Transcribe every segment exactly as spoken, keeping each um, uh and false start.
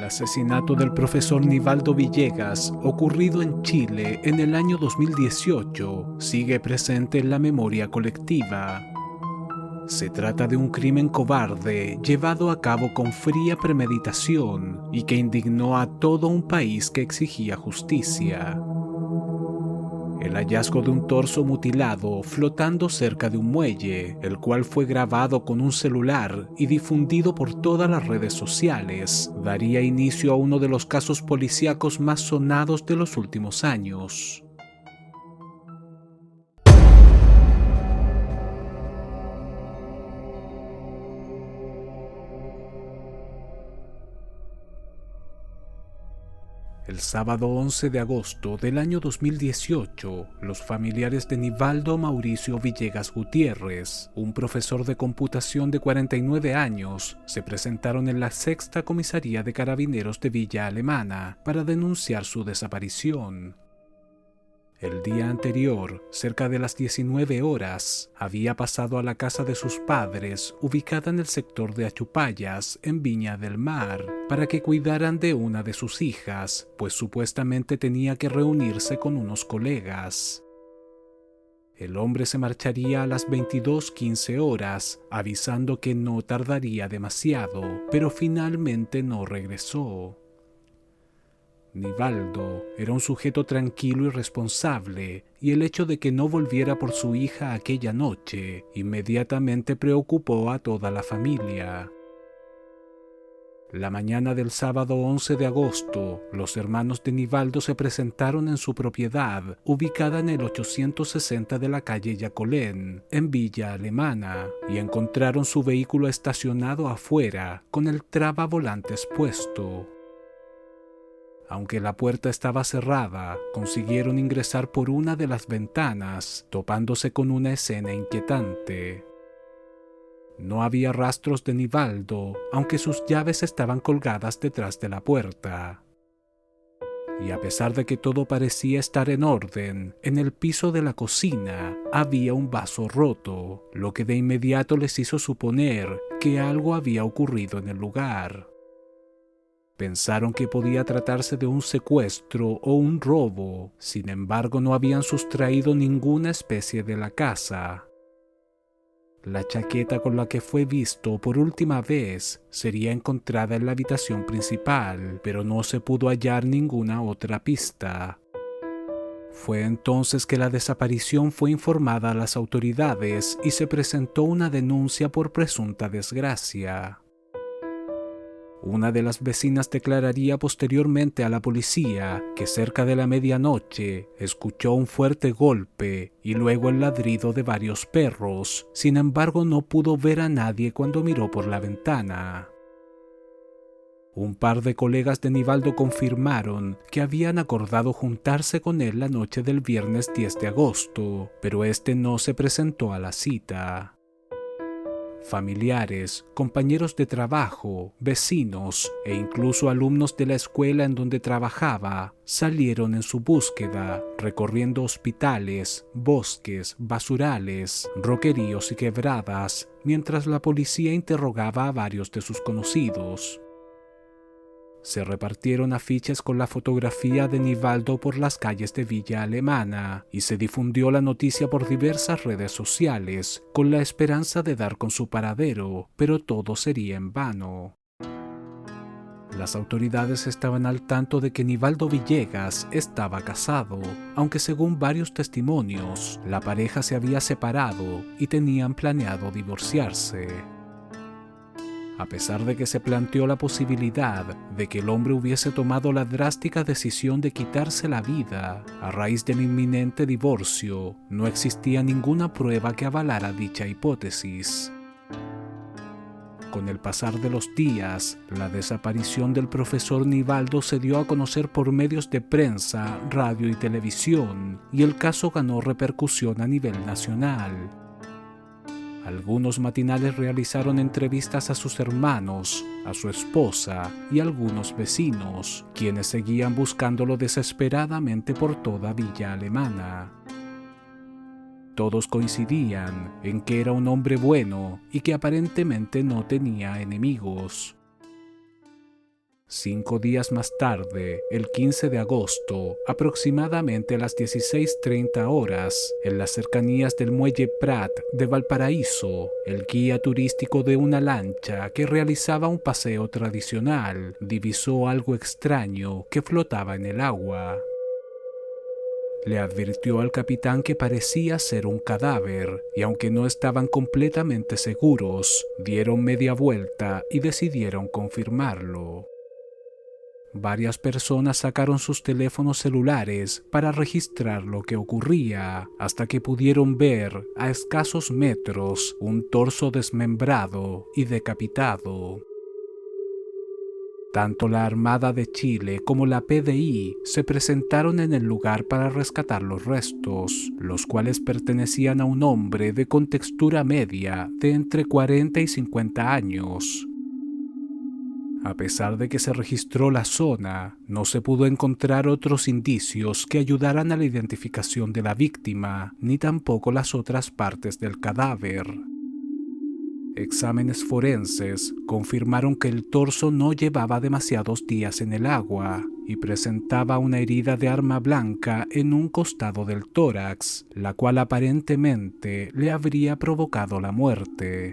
El asesinato del profesor Nivaldo Villegas, ocurrido en Chile en el año dos mil dieciocho, sigue presente en la memoria colectiva. Se trata de un crimen cobarde llevado a cabo con fría premeditación y que indignó a todo un país que exigía justicia. El hallazgo de un torso mutilado flotando cerca de un muelle, el cual fue grabado con un celular y difundido por todas las redes sociales, daría inicio a uno de los casos policíacos más sonados de los últimos años. El sábado once de agosto del año dos mil dieciocho, los familiares de Nivaldo Mauricio Villegas Gutiérrez, un profesor de computación de cuarenta y nueve años, se presentaron en la Sexta Comisaría de Carabineros de Villa Alemana para denunciar su desaparición. El día anterior, cerca de las diecinueve horas, había pasado a la casa de sus padres, ubicada en el sector de Achupallas, en Viña del Mar, para que cuidaran de una de sus hijas, pues supuestamente tenía que reunirse con unos colegas. El hombre se marcharía a las veintidós quince horas, avisando que no tardaría demasiado, pero finalmente no regresó. Nivaldo era un sujeto tranquilo y responsable, y el hecho de que no volviera por su hija aquella noche inmediatamente preocupó a toda la familia. La mañana del sábado once de agosto, los hermanos de Nivaldo se presentaron en su propiedad, ubicada en el ochocientos sesenta de la calle Yacolén, en Villa Alemana, y encontraron su vehículo estacionado afuera, con el trabavolantes puesto. Aunque la puerta estaba cerrada, consiguieron ingresar por una de las ventanas, topándose con una escena inquietante. No había rastros de Nivaldo, aunque sus llaves estaban colgadas detrás de la puerta. Y a pesar de que todo parecía estar en orden, en el piso de la cocina había un vaso roto, lo que de inmediato les hizo suponer que algo había ocurrido en el lugar. Pensaron que podía tratarse de un secuestro o un robo, sin embargo no habían sustraído ninguna especie de la casa. La chaqueta con la que fue visto por última vez sería encontrada en la habitación principal, pero no se pudo hallar ninguna otra pista. Fue entonces que la desaparición fue informada a las autoridades y se presentó una denuncia por presunta desgracia. Una de las vecinas declararía posteriormente a la policía que cerca de la medianoche escuchó un fuerte golpe y luego el ladrido de varios perros. Sin embargo, no pudo ver a nadie cuando miró por la ventana. Un par de colegas de Nivaldo confirmaron que habían acordado juntarse con él la noche del viernes diez de agosto, pero este no se presentó a la cita. Familiares, compañeros de trabajo, vecinos e incluso alumnos de la escuela en donde trabajaba salieron en su búsqueda, recorriendo hospitales, bosques, basurales, roqueríos y quebradas, mientras la policía interrogaba a varios de sus conocidos. Se repartieron afiches con la fotografía de Nivaldo por las calles de Villa Alemana y se difundió la noticia por diversas redes sociales con la esperanza de dar con su paradero, pero todo sería en vano. Las autoridades estaban al tanto de que Nivaldo Villegas estaba casado, aunque según varios testimonios, la pareja se había separado y tenían planeado divorciarse. A pesar de que se planteó la posibilidad de que el hombre hubiese tomado la drástica decisión de quitarse la vida a raíz del inminente divorcio, no existía ninguna prueba que avalara dicha hipótesis. Con el pasar de los días, la desaparición del profesor Nivaldo se dio a conocer por medios de prensa, radio y televisión, y el caso ganó repercusión a nivel nacional. Algunos matinales realizaron entrevistas a sus hermanos, a su esposa y a algunos vecinos, quienes seguían buscándolo desesperadamente por toda Villa Alemana. Todos coincidían en que era un hombre bueno y que aparentemente no tenía enemigos. Cinco días más tarde, el quince de agosto, aproximadamente a las dieciséis treinta horas, en las cercanías del muelle Prat de Valparaíso, el guía turístico de una lancha que realizaba un paseo tradicional divisó algo extraño que flotaba en el agua. Le advirtió al capitán que parecía ser un cadáver, y aunque no estaban completamente seguros, dieron media vuelta y decidieron confirmarlo. Varias personas sacaron sus teléfonos celulares para registrar lo que ocurría, hasta que pudieron ver a escasos metros un torso desmembrado y decapitado. Tanto la Armada de Chile como la P D I se presentaron en el lugar para rescatar los restos, los cuales pertenecían a un hombre de contextura media de entre cuarenta y cincuenta años. A pesar de que se registró la zona, no se pudo encontrar otros indicios que ayudaran a la identificación de la víctima, ni tampoco las otras partes del cadáver. Exámenes forenses confirmaron que el torso no llevaba demasiados días en el agua y presentaba una herida de arma blanca en un costado del tórax, la cual aparentemente le habría provocado la muerte.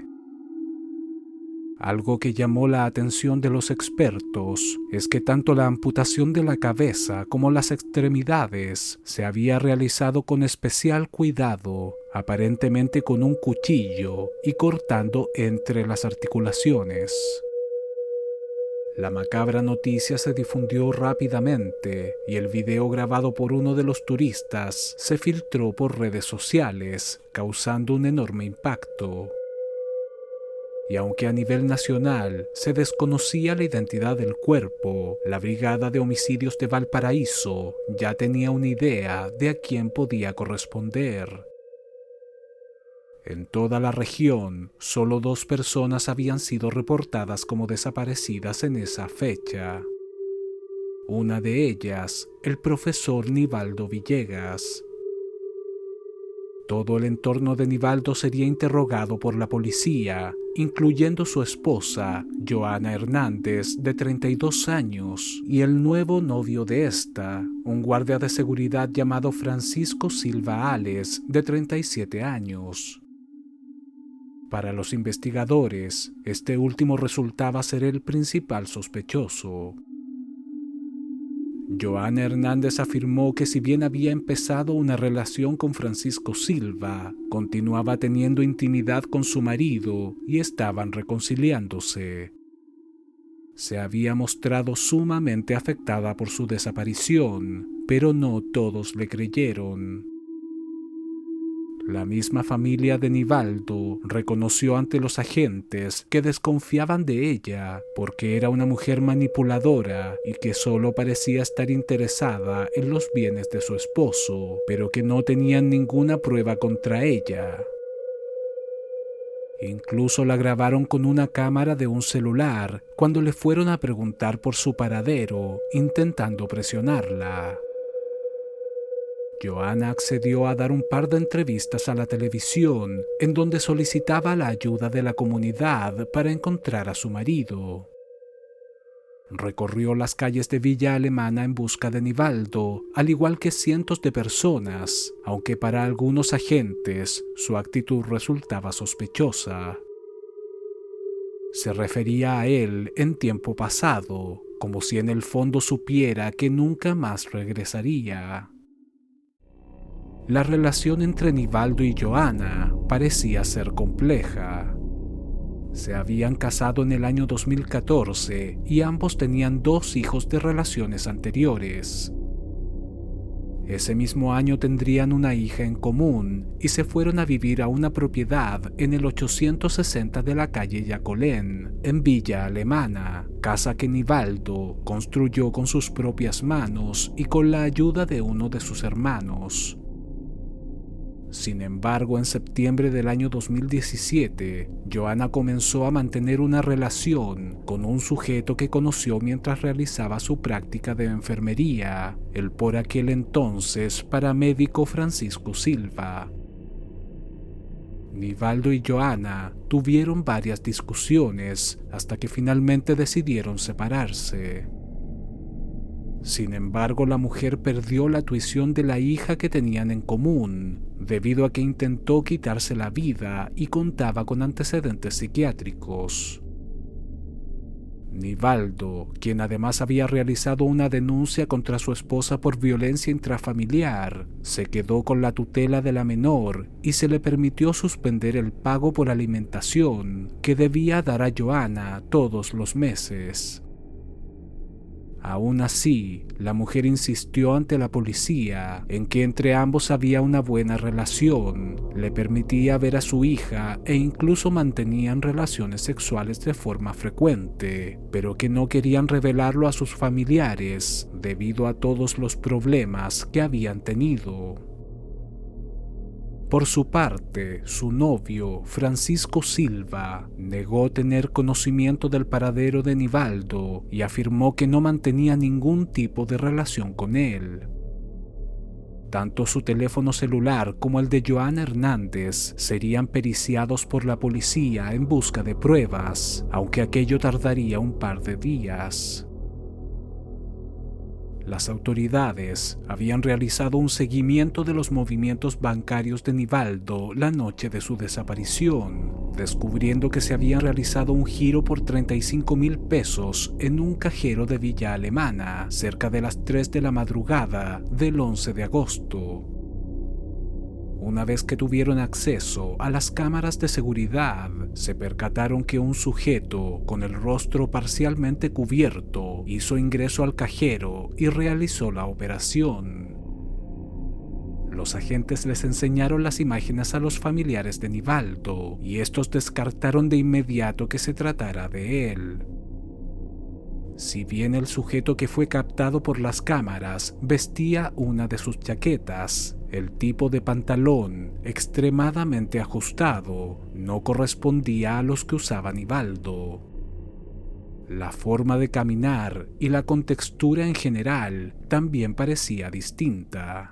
Algo que llamó la atención de los expertos es que tanto la amputación de la cabeza como las extremidades se había realizado con especial cuidado, aparentemente con un cuchillo y cortando entre las articulaciones. La macabra noticia se difundió rápidamente y el video grabado por uno de los turistas se filtró por redes sociales, causando un enorme impacto. Y aunque a nivel nacional se desconocía la identidad del cuerpo, la Brigada de Homicidios de Valparaíso ya tenía una idea de a quién podía corresponder. En toda la región, solo dos personas habían sido reportadas como desaparecidas en esa fecha. Una de ellas, el profesor Nivaldo Villegas. Todo el entorno de Nivaldo sería interrogado por la policía, incluyendo su esposa, Joana Hernández, de treinta y dos años, y el nuevo novio de esta, un guardia de seguridad llamado Francisco Silva Ales, de treinta y siete años. Para los investigadores, este último resultaba ser el principal sospechoso. Joana Hernández afirmó que si bien había empezado una relación con Francisco Silva, continuaba teniendo intimidad con su marido y estaban reconciliándose. Se había mostrado sumamente afectada por su desaparición, pero no todos le creyeron. La misma familia de Nivaldo reconoció ante los agentes que desconfiaban de ella porque era una mujer manipuladora y que solo parecía estar interesada en los bienes de su esposo, pero que no tenían ninguna prueba contra ella. Incluso la grabaron con una cámara de un celular cuando le fueron a preguntar por su paradero, intentando presionarla. Joana accedió a dar un par de entrevistas a la televisión, en donde solicitaba la ayuda de la comunidad para encontrar a su marido. Recorrió las calles de Villa Alemana en busca de Nivaldo, al igual que cientos de personas, aunque para algunos agentes su actitud resultaba sospechosa. Se refería a él en tiempo pasado, como si en el fondo supiera que nunca más regresaría. La relación entre Nivaldo y Joana parecía ser compleja. Se habían casado en el año dos mil catorce y ambos tenían dos hijos de relaciones anteriores. Ese mismo año tendrían una hija en común y se fueron a vivir a una propiedad en el ochocientos sesenta de la calle Yacolén, en Villa Alemana, casa que Nivaldo construyó con sus propias manos y con la ayuda de uno de sus hermanos. Sin embargo, en septiembre del año dos mil diecisiete, Joana comenzó a mantener una relación con un sujeto que conoció mientras realizaba su práctica de enfermería, el por aquel entonces paramédico Francisco Silva. Nivaldo y Johanna tuvieron varias discusiones hasta que finalmente decidieron separarse. Sin embargo, la mujer perdió la tuición de la hija que tenían en común, debido a que intentó quitarse la vida y contaba con antecedentes psiquiátricos. Nivaldo, quien además había realizado una denuncia contra su esposa por violencia intrafamiliar, se quedó con la tutela de la menor y se le permitió suspender el pago por alimentación que debía dar a Johanna todos los meses. Aún así, la mujer insistió ante la policía en que entre ambos había una buena relación, le permitía ver a su hija e incluso mantenían relaciones sexuales de forma frecuente, pero que no querían revelarlo a sus familiares debido a todos los problemas que habían tenido. Por su parte, su novio, Francisco Silva, negó tener conocimiento del paradero de Nivaldo y afirmó que no mantenía ningún tipo de relación con él. Tanto su teléfono celular como el de Johanna Hernández serían periciados por la policía en busca de pruebas, aunque aquello tardaría un par de días. Las autoridades habían realizado un seguimiento de los movimientos bancarios de Nivaldo la noche de su desaparición, descubriendo que se habían realizado un giro por treinta y cinco mil pesos en un cajero de Villa Alemana, cerca de las tres de la madrugada del once de agosto. Una vez que tuvieron acceso a las cámaras de seguridad, se percataron que un sujeto con el rostro parcialmente cubierto hizo ingreso al cajero y realizó la operación. Los agentes les enseñaron las imágenes a los familiares de Nivaldo y estos descartaron de inmediato que se tratara de él. Si bien el sujeto que fue captado por las cámaras vestía una de sus chaquetas, el tipo de pantalón, extremadamente ajustado, no correspondía a los que usaba Nivaldo. La forma de caminar y la contextura en general también parecía distinta.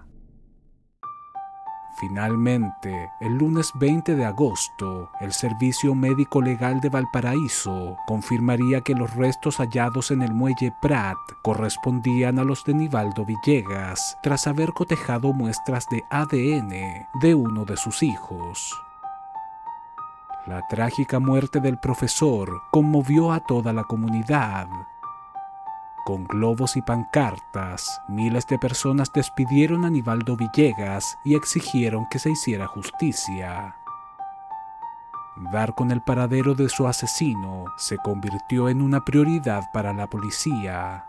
Finalmente, el lunes veinte de agosto, el Servicio Médico Legal de Valparaíso confirmaría que los restos hallados en el muelle Prat correspondían a los de Nivaldo Villegas, tras haber cotejado muestras de A D N de uno de sus hijos. La trágica muerte del profesor conmovió a toda la comunidad. Con globos y pancartas, miles de personas despidieron a Nivaldo Villegas y exigieron que se hiciera justicia. Dar con el paradero de su asesino se convirtió en una prioridad para la policía.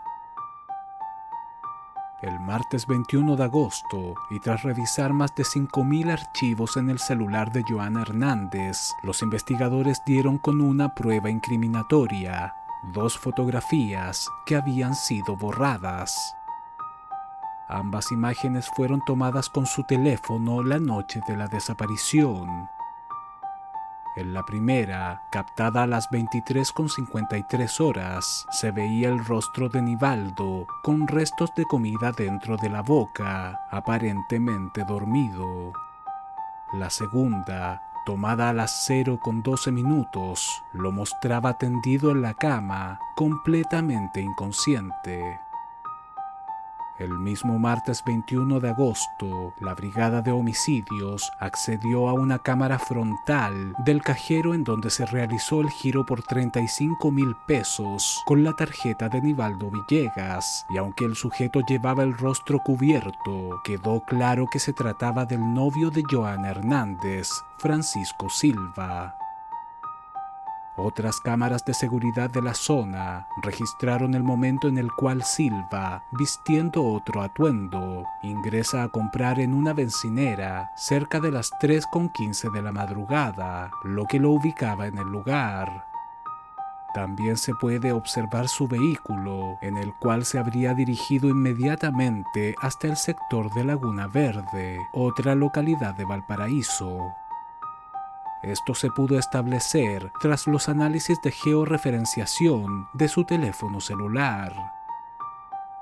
El martes veintiuno de agosto, y tras revisar más de cinco mil archivos en el celular de Johanna Hernández, los investigadores dieron con una prueba incriminatoria: dos fotografías que habían sido borradas. Ambas imágenes fueron tomadas con su teléfono la noche de la desaparición. En la primera, captada a las veintitrés con cincuenta y tres horas, se veía el rostro de Nivaldo con restos de comida dentro de la boca, aparentemente dormido. La segunda, tomada a las cero con doce minutos, lo mostraba tendido en la cama, completamente inconsciente. El mismo martes veintiuno de agosto, la Brigada de Homicidios accedió a una cámara frontal del cajero en donde se realizó el giro por treinta y cinco mil pesos con la tarjeta de Nivaldo Villegas, y aunque el sujeto llevaba el rostro cubierto, quedó claro que se trataba del novio de Johanna Hernández, Francisco Silva. Otras cámaras de seguridad de la zona registraron el momento en el cual Silva, vistiendo otro atuendo, ingresa a comprar en una bencinera cerca de las tres con quince de la madrugada, lo que lo ubicaba en el lugar. También se puede observar su vehículo, en el cual se habría dirigido inmediatamente hasta el sector de Laguna Verde, otra localidad de Valparaíso. Esto se pudo establecer tras los análisis de georreferenciación de su teléfono celular.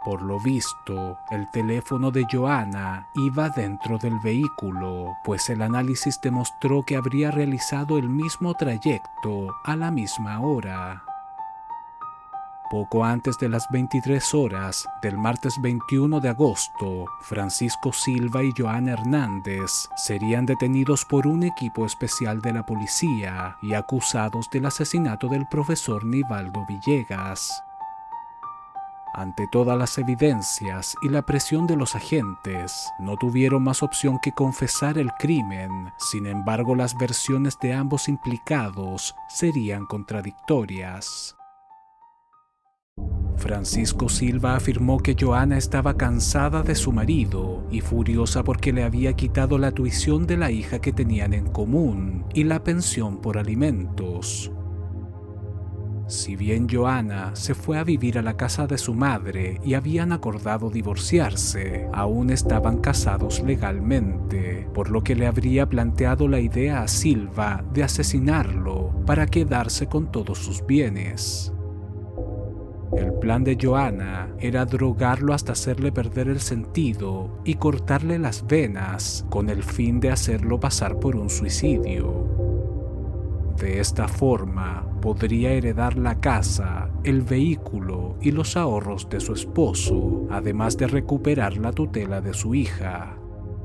Por lo visto, el teléfono de Joanna iba dentro del vehículo, pues el análisis demostró que habría realizado el mismo trayecto a la misma hora. Poco antes de las veintitrés horas del martes veintiuno de agosto, Francisco Silva y Joanna Hernández serían detenidos por un equipo especial de la policía y acusados del asesinato del profesor Nivaldo Villegas. Ante todas las evidencias y la presión de los agentes, no tuvieron más opción que confesar el crimen. Sin embargo, las versiones de ambos implicados serían contradictorias. Francisco Silva afirmó que Joanna estaba cansada de su marido y furiosa porque le había quitado la tuición de la hija que tenían en común y la pensión por alimentos. Si bien Joanna se fue a vivir a la casa de su madre y habían acordado divorciarse, aún estaban casados legalmente, por lo que le habría planteado la idea a Silva de asesinarlo para quedarse con todos sus bienes. El plan de Joanna era drogarlo hasta hacerle perder el sentido y cortarle las venas con el fin de hacerlo pasar por un suicidio. De esta forma, podría heredar la casa, el vehículo y los ahorros de su esposo, además de recuperar la tutela de su hija.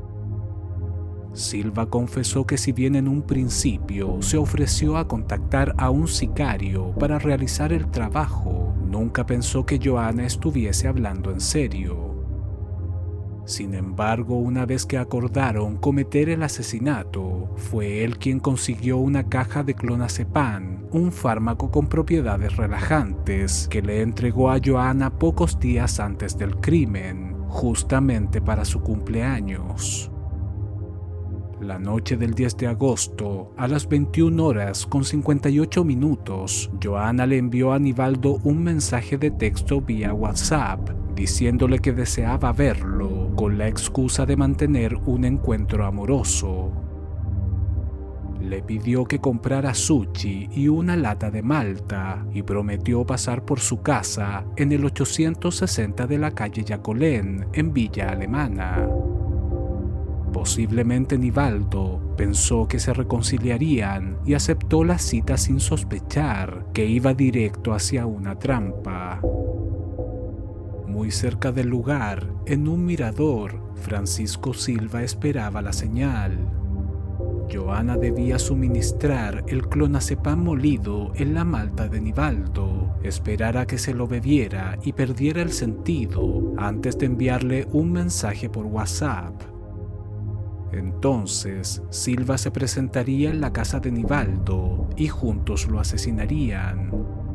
Silva confesó que si bien en un principio se ofreció a contactar a un sicario para realizar el trabajo, nunca pensó que Joanna estuviese hablando en serio. Sin embargo, una vez que acordaron cometer el asesinato, fue él quien consiguió una caja de clonazepam, un fármaco con propiedades relajantes, que le entregó a Joanna pocos días antes del crimen, justamente para su cumpleaños. La noche del diez de agosto, a las veintiuna horas con cincuenta y ocho minutos, Joanna le envió a Nivaldo un mensaje de texto vía WhatsApp, diciéndole que deseaba verlo, con la excusa de mantener un encuentro amoroso. Le pidió que comprara sushi y una lata de malta y prometió pasar por su casa en el ochocientos sesenta de la calle Yacolén, en Villa Alemana. Posiblemente Nivaldo pensó que se reconciliarían y aceptó la cita sin sospechar que iba directo hacia una trampa. Muy cerca del lugar, en un mirador, Francisco Silva esperaba la señal. Joanna debía suministrar el clonazepam molido en la malta de Nivaldo, esperar a que se lo bebiera y perdiera el sentido antes de enviarle un mensaje por WhatsApp. Entonces, Silva se presentaría en la casa de Nivaldo y juntos lo asesinarían.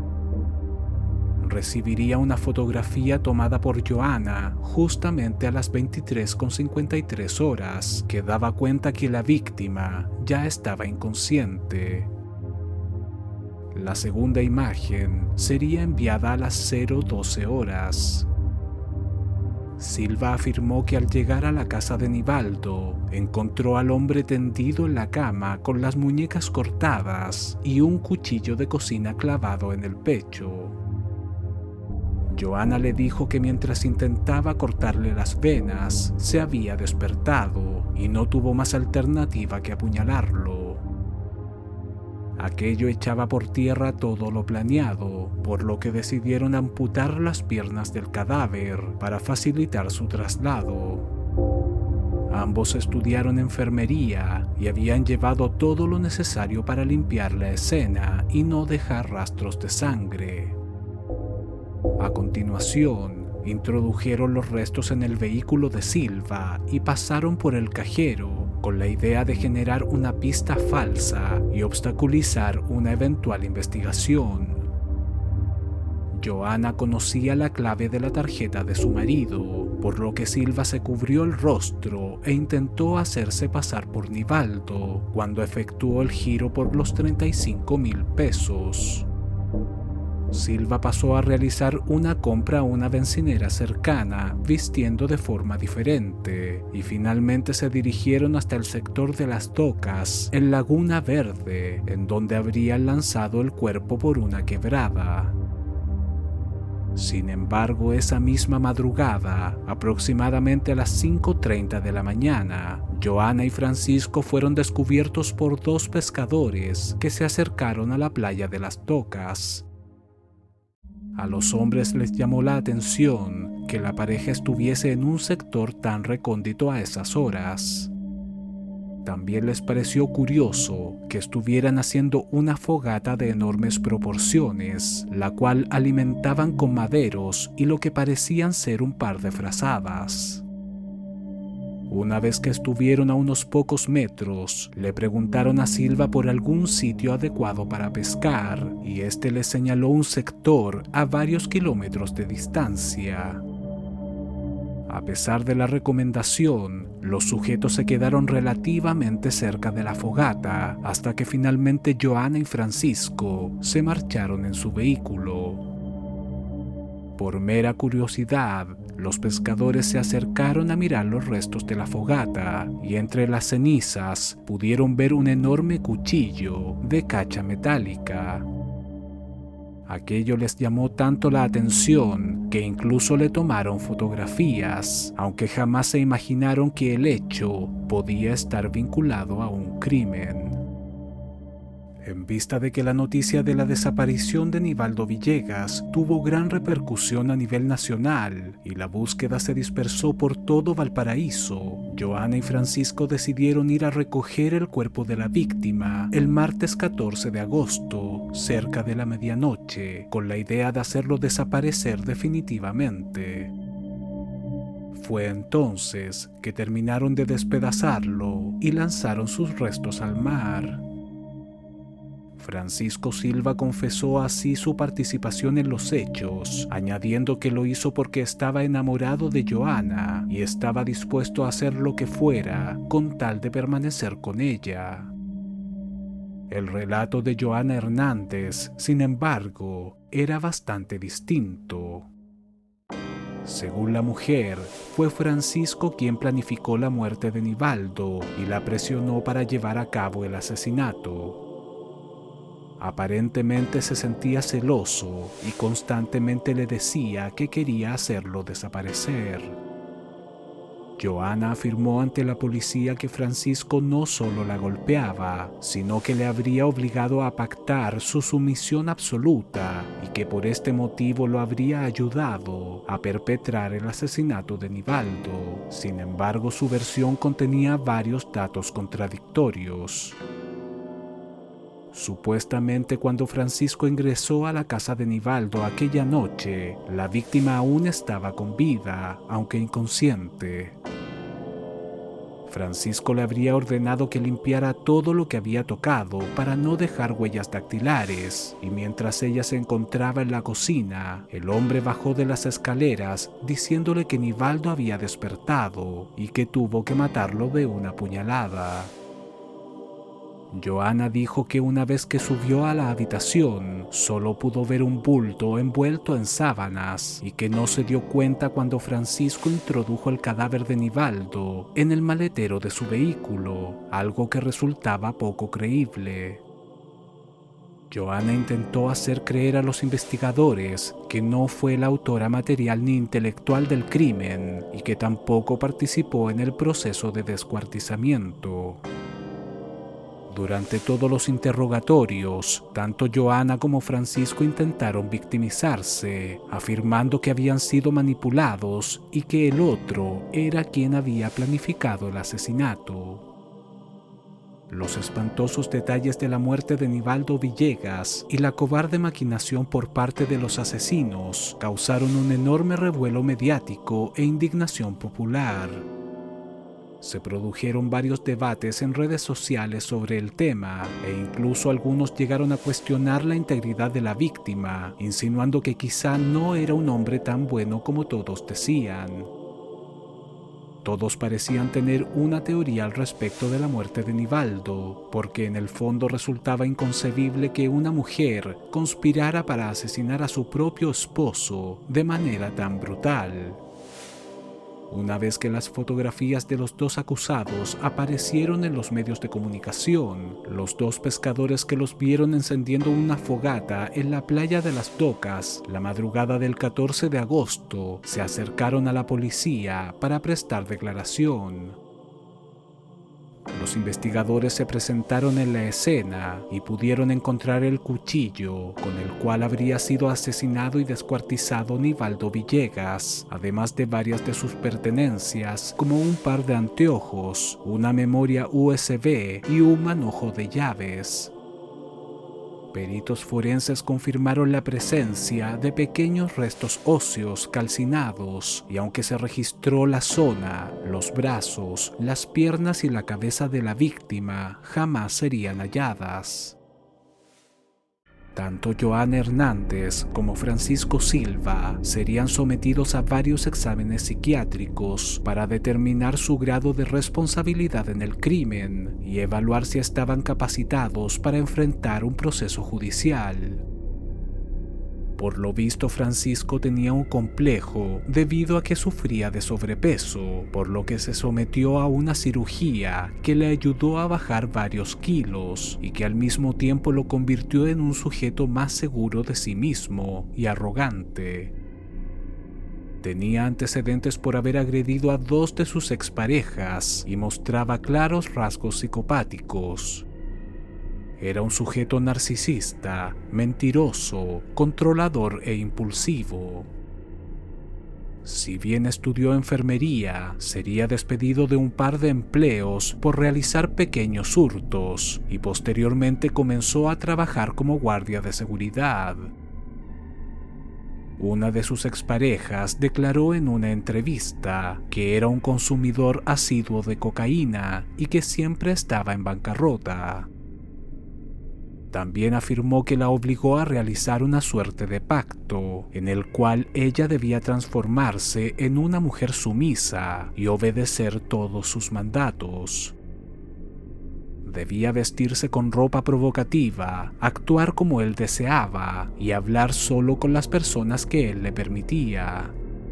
Recibiría una fotografía tomada por Joanna justamente a las veintitrés con cincuenta y tres horas, que daba cuenta que la víctima ya estaba inconsciente. La segunda imagen sería enviada a las cero doce horas. Silva afirmó que al llegar a la casa de Nivaldo, encontró al hombre tendido en la cama con las muñecas cortadas y un cuchillo de cocina clavado en el pecho. Joanna le dijo que mientras intentaba cortarle las venas, se había despertado y no tuvo más alternativa que apuñalarlo. Aquello echaba por tierra todo lo planeado, por lo que decidieron amputar las piernas del cadáver para facilitar su traslado. Ambos estudiaron enfermería y habían llevado todo lo necesario para limpiar la escena y no dejar rastros de sangre. A continuación, introdujeron los restos en el vehículo de Silva y pasaron por el cajero, con la idea de generar una pista falsa y obstaculizar una eventual investigación. Joanna conocía la clave de la tarjeta de su marido, por lo que Silva se cubrió el rostro e intentó hacerse pasar por Nivaldo cuando efectuó el giro por los treinta y cinco mil pesos. Silva pasó a realizar una compra a una bencinera cercana, vistiendo de forma diferente, y finalmente se dirigieron hasta el sector de las docas, en Laguna Verde, en donde habrían lanzado el cuerpo por una quebrada. Sin embargo, esa misma madrugada, aproximadamente a las cinco treinta de la mañana, Johanna y Francisco fueron descubiertos por dos pescadores que se acercaron a la playa de las Docas. A los hombres les llamó la atención que la pareja estuviese en un sector tan recóndito a esas horas. También les pareció curioso que estuvieran haciendo una fogata de enormes proporciones, la cual alimentaban con maderos y lo que parecían ser un par de frazadas. Una vez que estuvieron a unos pocos metros, le preguntaron a Silva por algún sitio adecuado para pescar, y este les señaló un sector a varios kilómetros de distancia. A pesar de la recomendación, los sujetos se quedaron relativamente cerca de la fogata hasta que finalmente Johanna y Francisco se marcharon en su vehículo. Por mera curiosidad, los pescadores se acercaron a mirar los restos de la fogata y entre las cenizas pudieron ver un enorme cuchillo de cacha metálica. Aquello les llamó tanto la atención que incluso le tomaron fotografías, aunque jamás se imaginaron que el hecho podía estar vinculado a un crimen. En vista de que la noticia de la desaparición de Nivaldo Villegas tuvo gran repercusión a nivel nacional y la búsqueda se dispersó por todo Valparaíso, Johanna y Francisco decidieron ir a recoger el cuerpo de la víctima el martes catorce de agosto, cerca de la medianoche, con la idea de hacerlo desaparecer definitivamente. Fue entonces que terminaron de despedazarlo y lanzaron sus restos al mar. Francisco Silva confesó así su participación en los hechos, añadiendo que lo hizo porque estaba enamorado de Johanna y estaba dispuesto a hacer lo que fuera con tal de permanecer con ella. El relato de Johanna Hernández, sin embargo, era bastante distinto. Según la mujer, fue Francisco quien planificó la muerte de Nivaldo y la presionó para llevar a cabo el asesinato. Aparentemente se sentía celoso y constantemente le decía que quería hacerlo desaparecer. Johanna afirmó ante la policía que Francisco no solo la golpeaba, sino que le habría obligado a pactar su sumisión absoluta y que por este motivo lo habría ayudado a perpetrar el asesinato de Nivaldo. Sin embargo, su versión contenía varios datos contradictorios. Supuestamente cuando Francisco ingresó a la casa de Nivaldo aquella noche, la víctima aún estaba con vida, aunque inconsciente. Francisco le habría ordenado que limpiara todo lo que había tocado para no dejar huellas dactilares, y mientras ella se encontraba en la cocina, el hombre bajó de las escaleras diciéndole que Nivaldo había despertado y que tuvo que matarlo de una puñalada. Johanna dijo que una vez que subió a la habitación, solo pudo ver un bulto envuelto en sábanas y que no se dio cuenta cuando Francisco introdujo el cadáver de Nivaldo en el maletero de su vehículo, algo que resultaba poco creíble. Johanna intentó hacer creer a los investigadores que no fue la autora material ni intelectual del crimen y que tampoco participó en el proceso de descuartizamiento. Durante todos los interrogatorios, tanto Johanna como Francisco intentaron victimizarse, afirmando que habían sido manipulados y que el otro era quien había planificado el asesinato. Los espantosos detalles de la muerte de Nivaldo Villegas y la cobarde maquinación por parte de los asesinos causaron un enorme revuelo mediático e indignación popular. Se produjeron varios debates en redes sociales sobre el tema e incluso algunos llegaron a cuestionar la integridad de la víctima, insinuando que quizá no era un hombre tan bueno como todos decían. Todos parecían tener una teoría al respecto de la muerte de Nivaldo, porque en el fondo resultaba inconcebible que una mujer conspirara para asesinar a su propio esposo de manera tan brutal. Una vez que las fotografías de los dos acusados aparecieron en los medios de comunicación, los dos pescadores que los vieron encendiendo una fogata en la playa de Las Docas la madrugada del catorce de agosto se acercaron a la policía para prestar declaración. Los investigadores se presentaron en la escena y pudieron encontrar el cuchillo con el cual habría sido asesinado y descuartizado Nivaldo Villegas, además de varias de sus pertenencias como un par de anteojos, una memoria U S B y un manojo de llaves. Peritos forenses confirmaron la presencia de pequeños restos óseos calcinados y aunque se registró la zona, los brazos, las piernas y la cabeza de la víctima jamás serían halladas. Tanto Joana Hernández como Francisco Silva serían sometidos a varios exámenes psiquiátricos para determinar su grado de responsabilidad en el crimen y evaluar si estaban capacitados para enfrentar un proceso judicial. Por lo visto, Francisco tenía un complejo debido a que sufría de sobrepeso, por lo que se sometió a una cirugía que le ayudó a bajar varios kilos y que al mismo tiempo lo convirtió en un sujeto más seguro de sí mismo y arrogante. Tenía antecedentes por haber agredido a dos de sus exparejas y mostraba claros rasgos psicopáticos. Era un sujeto narcisista, mentiroso, controlador e impulsivo. Si bien estudió enfermería, sería despedido de un par de empleos por realizar pequeños hurtos y posteriormente comenzó a trabajar como guardia de seguridad. Una de sus exparejas declaró en una entrevista que era un consumidor asiduo de cocaína y que siempre estaba en bancarrota. También afirmó que la obligó a realizar una suerte de pacto, en el cual ella debía transformarse en una mujer sumisa y obedecer todos sus mandatos. Debía vestirse con ropa provocativa, actuar como él deseaba y hablar solo con las personas que él le permitía.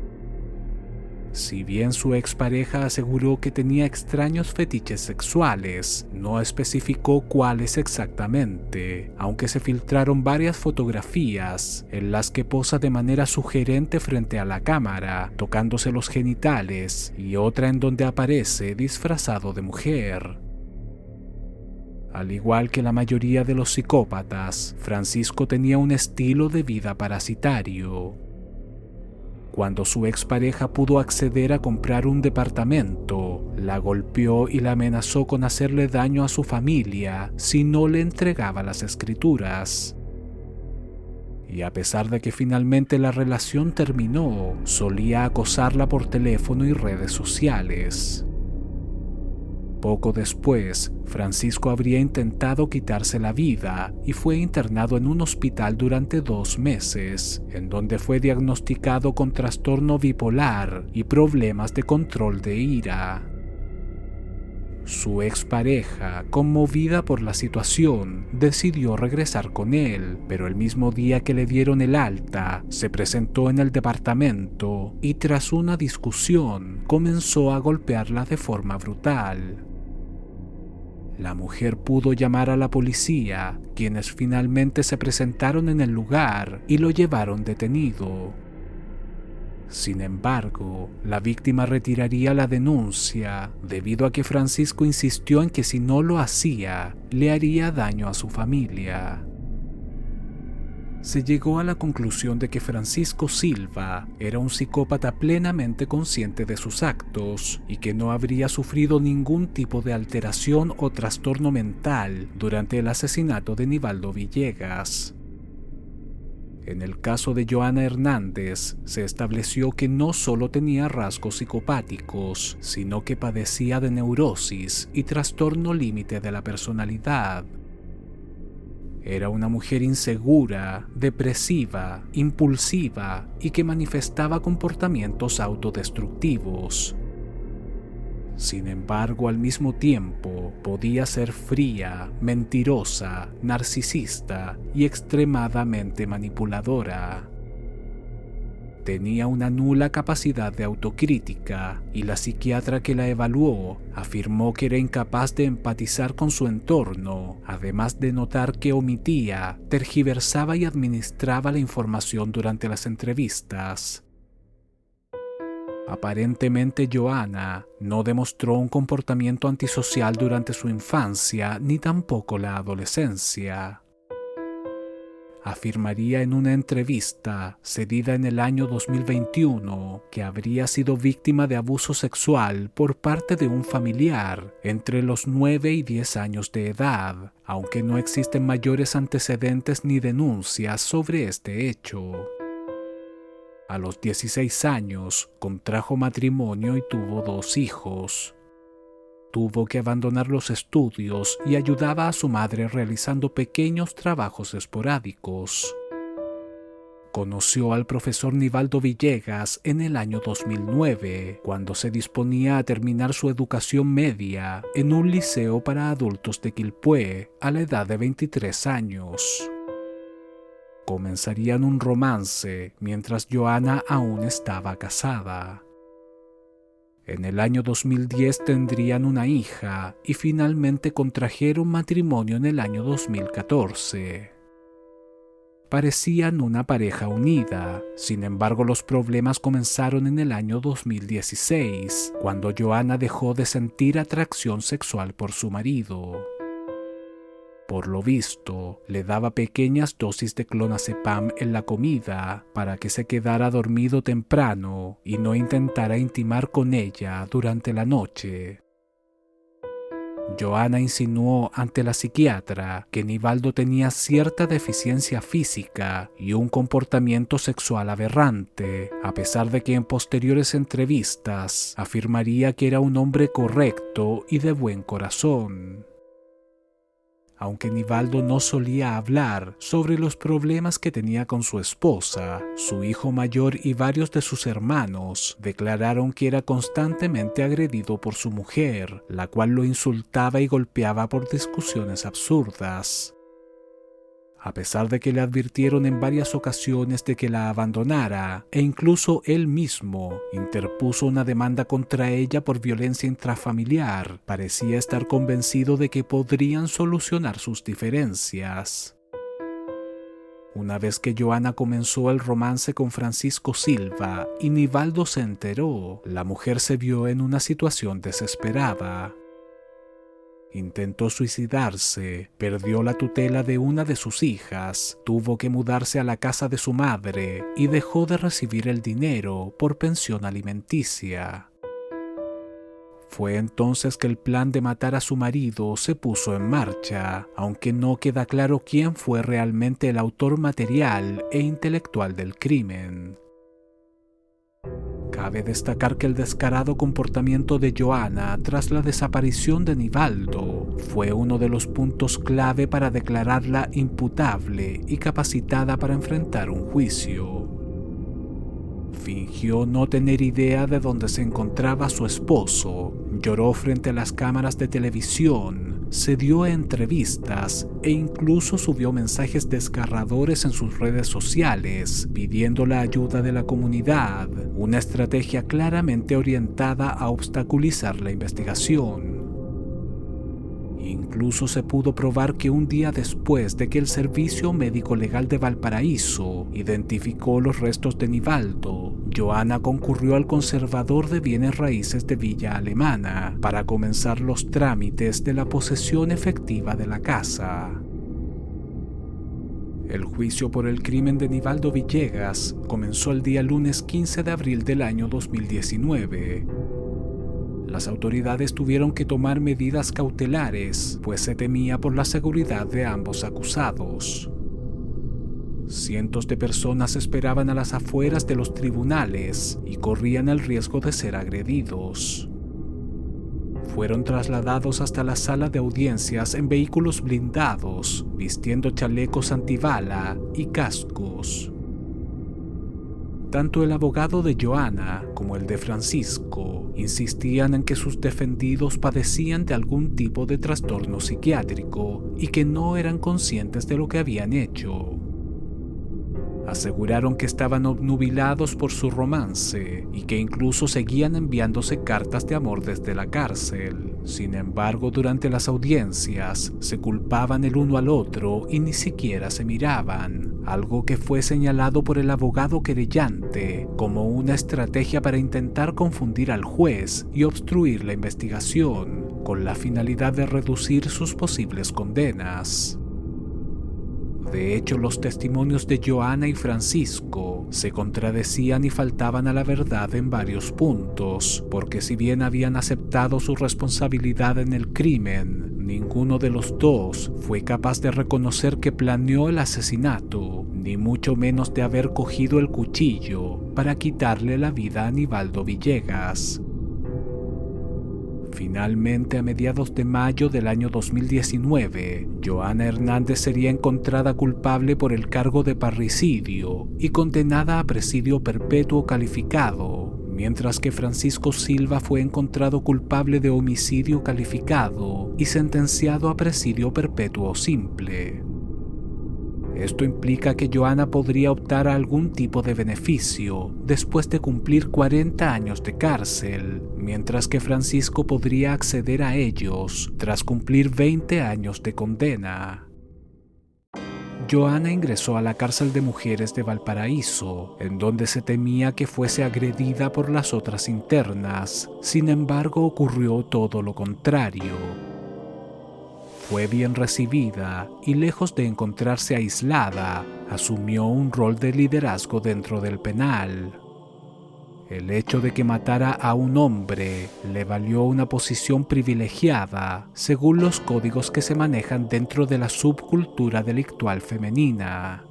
Si bien su expareja aseguró que tenía extraños fetiches sexuales, no especificó cuáles exactamente, aunque se filtraron varias fotografías en las que posa de manera sugerente frente a la cámara, tocándose los genitales, y otra en donde aparece disfrazado de mujer. Al igual que la mayoría de los psicópatas, Francisco tenía un estilo de vida parasitario. Cuando su expareja pudo acceder a comprar un departamento, la golpeó y la amenazó con hacerle daño a su familia si no le entregaba las escrituras. Y a pesar de que finalmente la relación terminó, solía acosarla por teléfono y redes sociales. Poco después, Francisco habría intentado quitarse la vida y fue internado en un hospital durante dos meses, en donde fue diagnosticado con trastorno bipolar y problemas de control de ira. Su expareja, conmovida por la situación, decidió regresar con él, pero el mismo día que le dieron el alta, se presentó en el departamento y tras una discusión, comenzó a golpearla de forma brutal. La mujer pudo llamar a la policía, quienes finalmente se presentaron en el lugar y lo llevaron detenido. Sin embargo, la víctima retiraría la denuncia debido a que Francisco insistió en que si no lo hacía, le haría daño a su familia. Se llegó a la conclusión de que Francisco Silva era un psicópata plenamente consciente de sus actos y que no habría sufrido ningún tipo de alteración o trastorno mental durante el asesinato de Nivaldo Villegas. En el caso de Joana Hernández, se estableció que no solo tenía rasgos psicopáticos, sino que padecía de neurosis y trastorno límite de la personalidad. Era una mujer insegura, depresiva, impulsiva y que manifestaba comportamientos autodestructivos. Sin embargo, al mismo tiempo, podía ser fría, mentirosa, narcisista y extremadamente manipuladora. Tenía una nula capacidad de autocrítica y la psiquiatra que la evaluó afirmó que era incapaz de empatizar con su entorno, además de notar que omitía, tergiversaba y administraba la información durante las entrevistas. Aparentemente Joanna no demostró un comportamiento antisocial durante su infancia ni tampoco la adolescencia. Afirmaría en una entrevista cedida en el año dos mil veintiuno que habría sido víctima de abuso sexual por parte de un familiar entre los nueve y diez años de edad, aunque no existen mayores antecedentes ni denuncias sobre este hecho. A los dieciséis años contrajo matrimonio y tuvo dos hijos. Tuvo que abandonar los estudios y ayudaba a su madre realizando pequeños trabajos esporádicos. Conoció al profesor Nivaldo Villegas en el año dos mil nueve, cuando se disponía a terminar su educación media en un liceo para adultos de Quilpué a la edad de veintitrés años. Comenzarían un romance mientras Joanna aún estaba casada. En el año dos mil diez tendrían una hija y finalmente contrajeron matrimonio en el año dos mil catorce. Parecían una pareja unida, sin embargo los problemas comenzaron en el año dos mil dieciséis, cuando Joanna dejó de sentir atracción sexual por su marido. Por lo visto, le daba pequeñas dosis de clonazepam en la comida para que se quedara dormido temprano y no intentara intimar con ella durante la noche. Joanna insinuó ante la psiquiatra que Nivaldo tenía cierta deficiencia física y un comportamiento sexual aberrante, a pesar de que en posteriores entrevistas afirmaría que era un hombre correcto y de buen corazón. Aunque Nivaldo no solía hablar sobre los problemas que tenía con su esposa, su hijo mayor y varios de sus hermanos declararon que era constantemente agredido por su mujer, la cual lo insultaba y golpeaba por discusiones absurdas. A pesar de que le advirtieron en varias ocasiones de que la abandonara, e incluso él mismo interpuso una demanda contra ella por violencia intrafamiliar, parecía estar convencido de que podrían solucionar sus diferencias. Una vez que Joanna comenzó el romance con Francisco Silva y Nivaldo se enteró, la mujer se vio en una situación desesperada. Intentó suicidarse, perdió la tutela de una de sus hijas, tuvo que mudarse a la casa de su madre y dejó de recibir el dinero por pensión alimenticia. Fue entonces que el plan de matar a su marido se puso en marcha, aunque no queda claro quién fue realmente el autor material e intelectual del crimen. Cabe destacar que el descarado comportamiento de Joanna tras la desaparición de Nivaldo fue uno de los puntos clave para declararla imputable y capacitada para enfrentar un juicio. Fingió no tener idea de dónde se encontraba su esposo, lloró frente a las cámaras de televisión, se dio entrevistas e incluso subió mensajes desgarradores en sus redes sociales pidiendo la ayuda de la comunidad, una estrategia claramente orientada a obstaculizar la investigación. Incluso se pudo probar que un día después de que el Servicio Médico Legal de Valparaíso identificó los restos de Nivaldo, Joanna concurrió al conservador de bienes raíces de Villa Alemana para comenzar los trámites de la posesión efectiva de la casa. El juicio por el crimen de Nivaldo Villegas comenzó el día lunes quince de abril del año dos mil diecinueve. Las autoridades tuvieron que tomar medidas cautelares, pues se temía por la seguridad de ambos acusados. Cientos de personas esperaban a las afueras de los tribunales y corrían el riesgo de ser agredidos. Fueron trasladados hasta la sala de audiencias en vehículos blindados, vistiendo chalecos antibala y cascos. Tanto el abogado de Joanna como el de Francisco insistían en que sus defendidos padecían de algún tipo de trastorno psiquiátrico y que no eran conscientes de lo que habían hecho. aseguraron que estaban obnubilados por su romance y que incluso seguían enviándose cartas de amor desde la cárcel. Sin embargo, durante las audiencias se culpaban el uno al otro y ni siquiera se miraban, algo que fue señalado por el abogado querellante como una estrategia para intentar confundir al juez y obstruir la investigación, con la finalidad de reducir sus posibles condenas. De hecho, los testimonios de Johanna y Francisco se contradecían y faltaban a la verdad en varios puntos, porque si bien habían aceptado su responsabilidad en el crimen, ninguno de los dos fue capaz de reconocer que planeó el asesinato, ni mucho menos de haber cogido el cuchillo para quitarle la vida a Aníbaldo Villegas. Finalmente, a mediados de mayo del año dos mil diecinueve, Johanna Hernández sería encontrada culpable por el cargo de parricidio y condenada a presidio perpetuo calificado, mientras que Francisco Silva fue encontrado culpable de homicidio calificado y sentenciado a presidio perpetuo simple. Esto implica que Johanna podría optar a algún tipo de beneficio después de cumplir cuarenta años de cárcel, mientras que Francisco podría acceder a ellos tras cumplir veinte años de condena. Johanna ingresó a la cárcel de mujeres de Valparaíso, en donde se temía que fuese agredida por las otras internas. Sin embargo, ocurrió todo lo contrario. Fue bien recibida y, lejos de encontrarse aislada, asumió un rol de liderazgo dentro del penal. El hecho de que matara a un hombre le valió una posición privilegiada, según los códigos que se manejan dentro de la subcultura delictual femenina.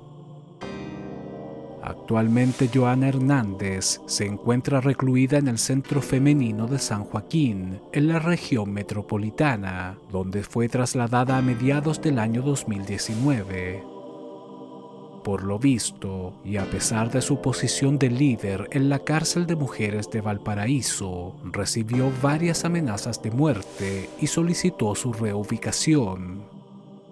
Actualmente, Johanna Hernández se encuentra recluida en el Centro Femenino de San Joaquín, en la región metropolitana, donde fue trasladada a mediados del año dos mil diecinueve. Por lo visto, y a pesar de su posición de líder en la cárcel de mujeres de Valparaíso, recibió varias amenazas de muerte y solicitó su reubicación.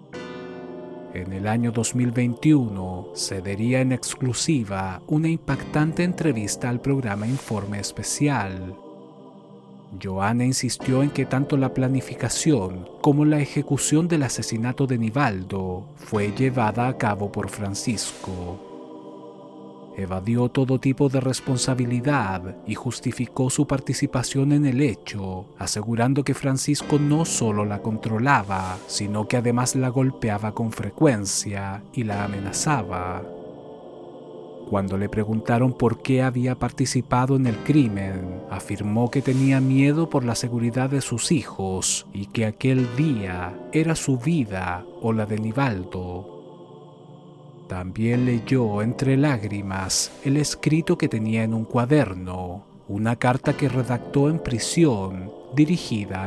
En el año dos mil veintiuno, cedería en exclusiva una impactante entrevista al programa Informe Especial. Johanna insistió en que tanto la planificación como la ejecución del asesinato de Aníbaldo fue llevada a cabo por Francisco. Evadió todo tipo de responsabilidad y justificó su participación en el hecho, asegurando que Francisco no solo la controlaba, sino que además la golpeaba con frecuencia y la amenazaba. Cuando le preguntaron por qué había participado en el crimen, afirmó que tenía miedo por la seguridad de sus hijos y que aquel día era su vida o la de Aníbaldo. También leyó entre lágrimas el escrito que tenía en un cuaderno, una carta que redactó en prisión dirigida a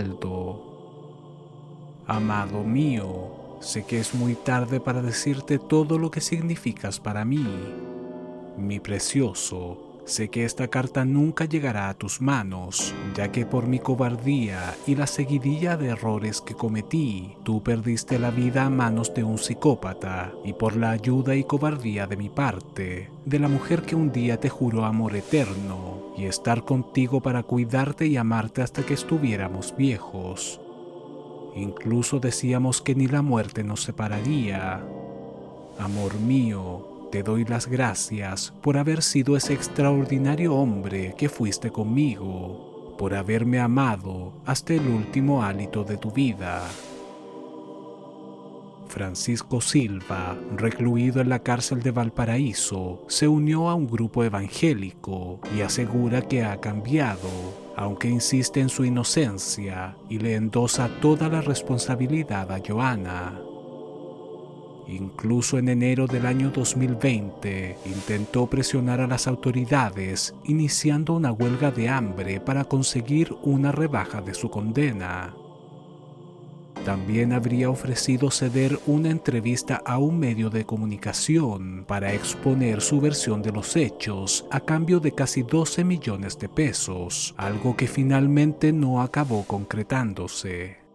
Aníbaldo. Amado mío, sé que es muy tarde para decirte todo lo que significas para mí. Mi precioso, sé que esta carta nunca llegará a tus manos, ya que por mi cobardía y la seguidilla de errores que cometí, tú perdiste la vida a manos de un psicópata, y por la ayuda y cobardía de mi parte, de la mujer que un día te juró amor eterno, y estar contigo para cuidarte y amarte hasta que estuviéramos viejos. Incluso decíamos que ni la muerte nos separaría. Amor mío, te doy las gracias por haber sido ese extraordinario hombre que fuiste conmigo, por haberme amado hasta el último hálito de tu vida. Francisco Silva, recluido en la cárcel de Valparaíso, se unió a un grupo evangélico y asegura que ha cambiado, aunque insiste en su inocencia y le endosa toda la responsabilidad a Johanna. Incluso en enero del año dos mil veinte intentó presionar a las autoridades iniciando una huelga de hambre para conseguir una rebaja de su condena. También habría ofrecido ceder una entrevista a un medio de comunicación para exponer su versión de los hechos a cambio de casi doce millones de pesos, algo que finalmente no acabó concretándose.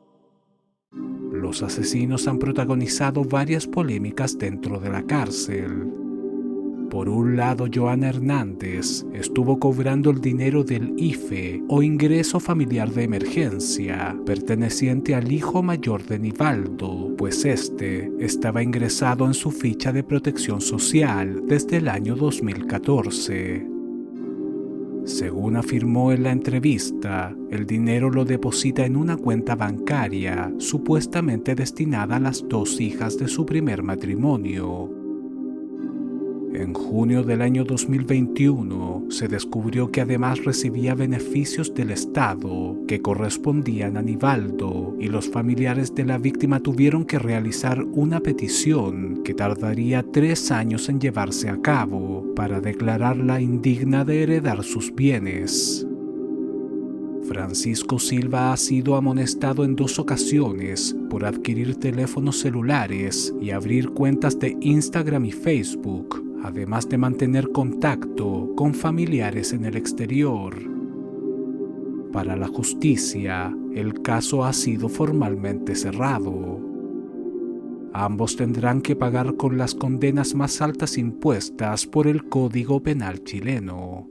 Los asesinos han protagonizado varias polémicas dentro de la cárcel. Por un lado, Joana Hernández estuvo cobrando el dinero del I F E o ingreso familiar de emergencia, perteneciente al hijo mayor de Nivaldo, pues este estaba ingresado en su ficha de protección social desde el año dos mil catorce. Según afirmó en la entrevista, el dinero lo deposita en una cuenta bancaria supuestamente destinada a las dos hijas de su primer matrimonio. En junio del año dos mil veintiuno se descubrió que además recibía beneficios del Estado que correspondían a Nivaldo, y los familiares de la víctima tuvieron que realizar una petición que tardaría tres años en llevarse a cabo para declararla indigna de heredar sus bienes. Francisco Silva ha sido amonestado en dos ocasiones por adquirir teléfonos celulares y abrir cuentas de Instagram y Facebook, además de mantener contacto con familiares en el exterior. Para la justicia, el caso ha sido formalmente cerrado. Ambos tendrán que pagar con las condenas más altas impuestas por el Código Penal chileno.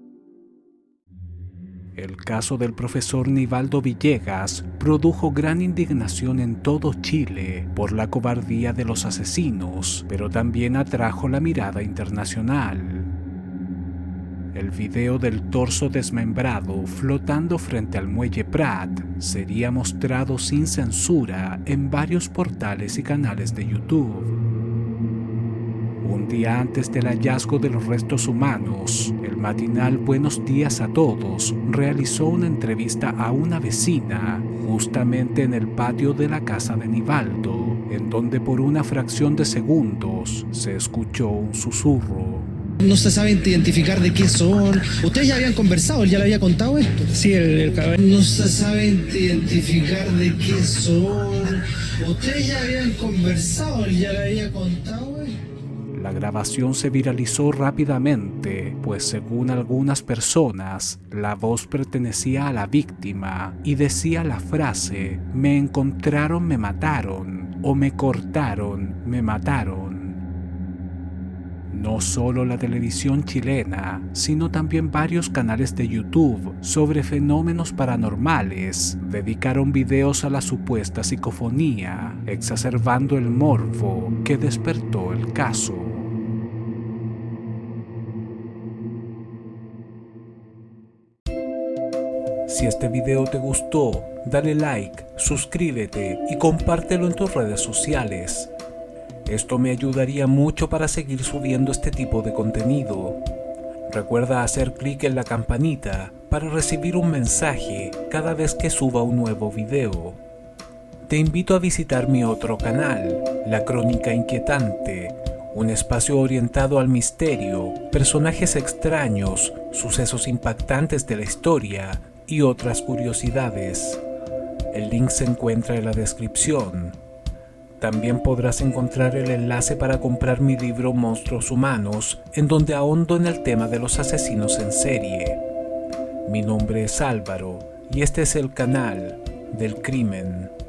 El caso del profesor Nivaldo Villegas produjo gran indignación en todo Chile por la cobardía de los asesinos, pero también atrajo la mirada internacional. El video del torso desmembrado flotando frente al muelle Prat sería mostrado sin censura en varios portales y canales de YouTube. Un día antes del hallazgo de los restos humanos, el matinal Buenos Días a Todos realizó una entrevista a una vecina justamente en el patio de la casa de Nivaldo, en donde por una fracción de segundos se escuchó un susurro. No se sabe identificar de qué son. ¿Ustedes ya habían conversado? ¿Él ya le había contado esto? Sí, el, el cabello. No se sabe identificar de qué son. ¿Ustedes ya habían conversado? ¿Él ya le había contado esto? La grabación se viralizó rápidamente, pues según algunas personas, la voz pertenecía a la víctima y decía la frase "me encontraron, me mataron" o "me cortaron, me mataron". No solo la televisión chilena, sino también varios canales de YouTube sobre fenómenos paranormales dedicaron videos a la supuesta psicofonía, exacerbando el morbo que despertó el caso. Si este video te gustó, dale like, suscríbete y compártelo en tus redes sociales. Esto me ayudaría mucho para seguir subiendo este tipo de contenido. Recuerda hacer clic en la campanita para recibir un mensaje cada vez que suba un nuevo video. Te invito a visitar mi otro canal, La Crónica Inquietante, un espacio orientado al misterio, personajes extraños, sucesos impactantes de la historia y otras curiosidades. El link se encuentra en la descripción. También podrás encontrar el enlace para comprar mi libro Monstruos Humanos, en donde ahondo en el tema de los asesinos en serie. Mi nombre es Álvaro y este es el canal del crimen.